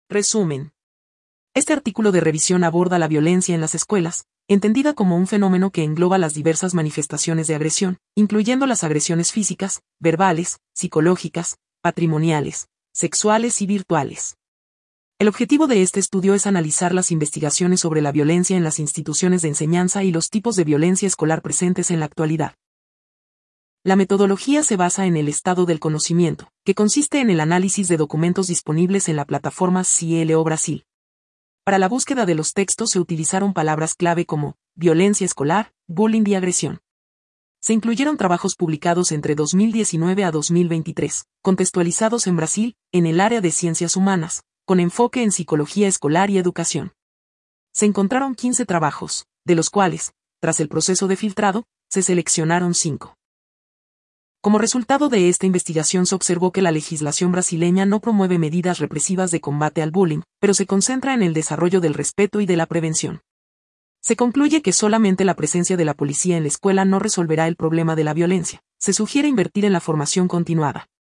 Resumen. Este artículo de revisión aborda la violencia en las escuelas, entendida como un fenómeno que engloba las diversas manifestaciones de agresión, incluyendo las agresiones físicas, verbales, psicológicas, patrimoniales, sexuales y virtuales. El objetivo de este estudio es analizar las investigaciones sobre la violencia en las instituciones de enseñanza y los tipos de violencia escolar presentes en la actualidad. La metodología se basa en el estado del conocimiento, que consiste en el análisis de documentos disponibles en la plataforma Cielo Brasil. Para la búsqueda de los textos se utilizaron palabras clave como violencia escolar, bullying y agresión. Se incluyeron trabajos publicados entre 2019 a 2023, contextualizados en Brasil, en el área de ciencias humanas, con enfoque en psicología escolar y educación. Se encontraron 15 trabajos, de los cuales, tras el proceso de filtrado, se seleccionaron 5. Como resultado de esta investigación se observó que la legislación brasileña no promueve medidas represivas de combate al bullying, pero se concentra en el desarrollo del respeto y de la prevención. Se concluye que solamente la presencia de la policía en la escuela no resolverá el problema de la violencia. Se sugiere invertir en la formación continuada.